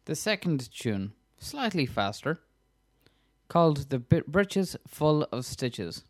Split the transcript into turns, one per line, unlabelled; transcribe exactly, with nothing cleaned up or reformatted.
The second tune, slightly faster, called The B- Breeches Full of Stitches.